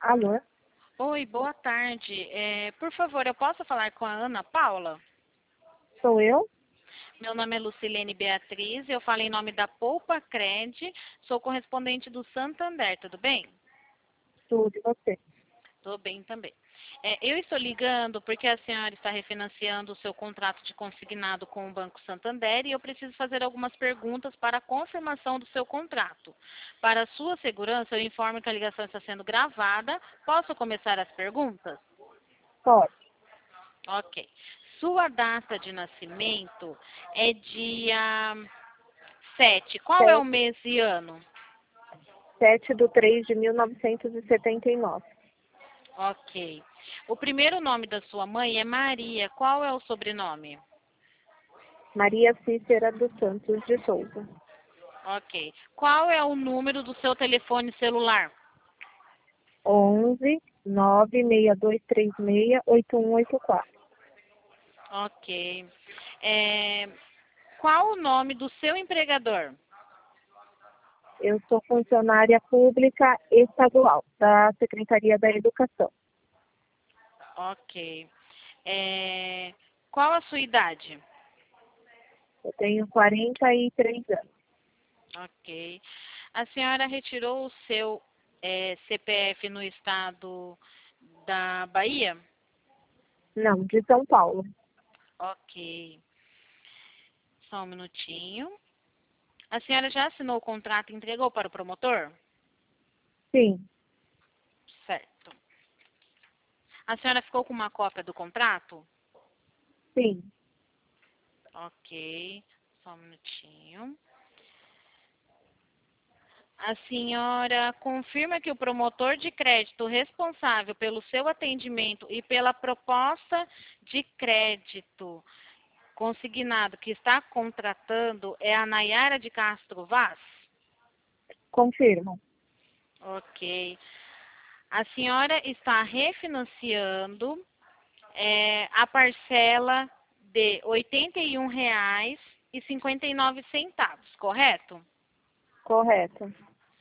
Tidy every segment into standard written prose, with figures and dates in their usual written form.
Alô, Oi, boa tarde. Por favor, eu posso falar com a Ana Paula? sou eu? Meu nome é Lucilene Beatriz, eu falo em nome da Poupa Cred, sou correspondente do Santander, tudo bem? Tudo e você? Tudo bem também. Eu estou ligando porque a senhora está refinanciando o seu contrato de consignado com o Banco Santander e eu preciso fazer algumas perguntas para a confirmação do seu contrato. Para a sua segurança, eu informo que a ligação está sendo gravada. Posso começar as perguntas? Pode. Ok. Sua data de nascimento é dia 7. Qual é o 7, mês e ano? 7/3/1979. Ok. O primeiro nome da sua mãe é Maria. Qual é o sobrenome? Maria Cícera dos Santos de Souza. Ok. Qual é o número do seu telefone celular? 11 962368184. Ok. É, Qual o nome do seu empregador? Eu sou funcionária pública estadual da Secretaria da Educação. Ok. Qual a sua idade? Eu tenho 43 anos. Ok. A senhora retirou o seu CPF no estado da Bahia? Não, de São Paulo. Ok. Só um minutinho. A senhora já assinou o contrato e entregou para o promotor? Sim, Certo. A senhora ficou com uma cópia do contrato? sim. Ok. Só um minutinho. A senhora confirma que o promotor de crédito responsável pelo seu atendimento e pela proposta de crédito consignado que está contratando é a Nayara de Castro Vaz? Confirmo. Ok. A senhora está refinanciando a parcela de R$ 81,59, correto? Correto.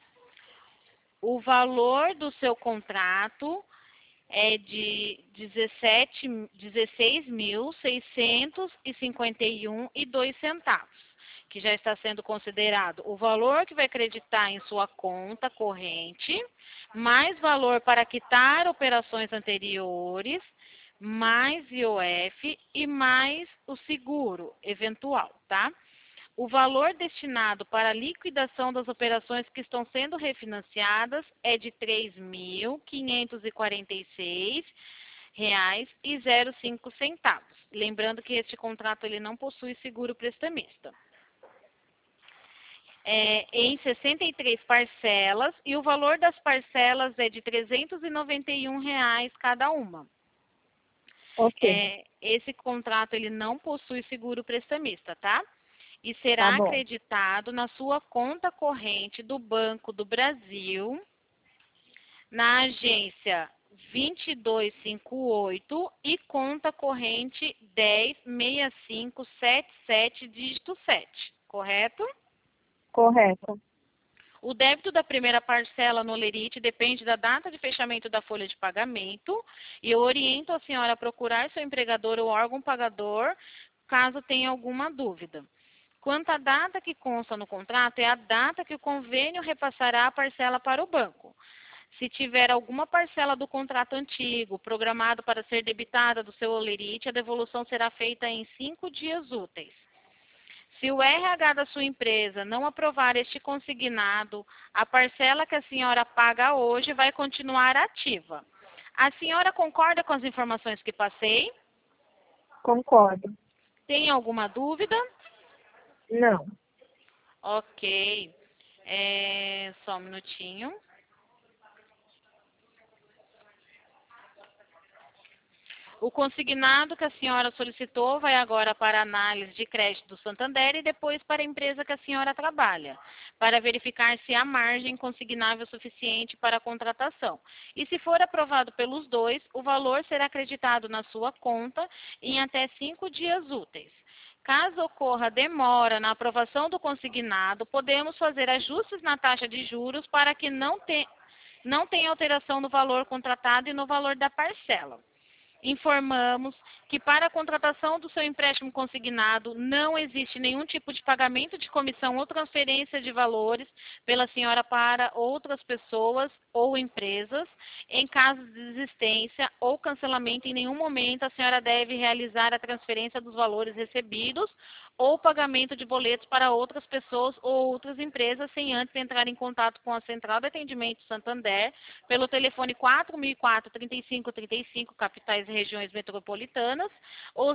O valor do seu contrato é de 16.651,02, que já está sendo considerado o valor que vai acreditar em sua conta corrente, mais valor para quitar operações anteriores, mais IOF e mais o seguro eventual, tá? O valor destinado para a liquidação das operações que estão sendo refinanciadas é de R$ 3.546,05. Lembrando que este contrato ele não possui seguro prestamista. Em 63 parcelas e o valor das parcelas é de R$ 391 cada uma. Ok, Esse contrato ele não possui seguro prestamista, tá? E tá será bom. acreditado na sua conta corrente do Banco do Brasil, na agência 2258 e conta corrente 106577, dígito 7, correto? Correto. O débito da primeira parcela no Olerite depende da data de fechamento da folha de pagamento e eu oriento a senhora a procurar seu empregador ou órgão pagador caso tenha alguma dúvida. Quanto à data que consta no contrato, é a data que o convênio repassará a parcela para o banco. Se tiver alguma parcela do contrato antigo programado para ser debitada do seu Olerite, a devolução será feita em 5 dias úteis. Se o RH da sua empresa não aprovar este consignado, a parcela que a senhora paga hoje vai continuar ativa. A senhora concorda com as informações que passei? Concordo. Tem alguma dúvida? Não. Ok. Só um minutinho. O consignado que a senhora solicitou vai agora para a análise de crédito do Santander e depois para a empresa que a senhora trabalha, para verificar se há margem consignável suficiente para a contratação. E se for aprovado pelos dois, o valor será acreditado na sua conta em até 5 dias úteis. Caso ocorra demora na aprovação do consignado, podemos fazer ajustes na taxa de juros para que Não tem alteração no valor contratado e no valor da parcela. Informamos que para a contratação do seu empréstimo consignado não existe nenhum tipo de pagamento de comissão ou transferência de valores pela senhora para outras pessoas ou empresas. Em caso de desistência ou cancelamento, em nenhum momento a senhora deve realizar a transferência dos valores recebidos ou pagamento de boletos para outras pessoas ou outras empresas sem antes entrar em contato com a Central de Atendimento Santander pelo telefone 4004-3535, capitais e regiões metropolitanas, ou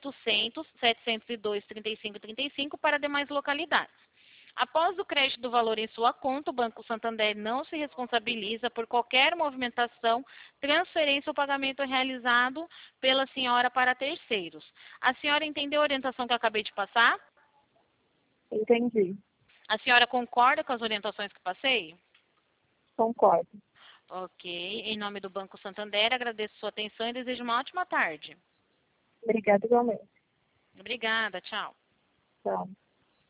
0800-702-3535 para demais localidades. Após o crédito do valor em sua conta, o Banco Santander não se responsabiliza por qualquer movimentação, transferência ou pagamento realizado pela senhora para terceiros. A senhora entendeu a orientação que eu acabei de passar? Entendi. A senhora concorda com as orientações que passei? Concordo. Ok. Em nome do Banco Santander, agradeço sua atenção e desejo uma ótima tarde. Obrigada igualmente. Obrigada. Tchau. Tchau.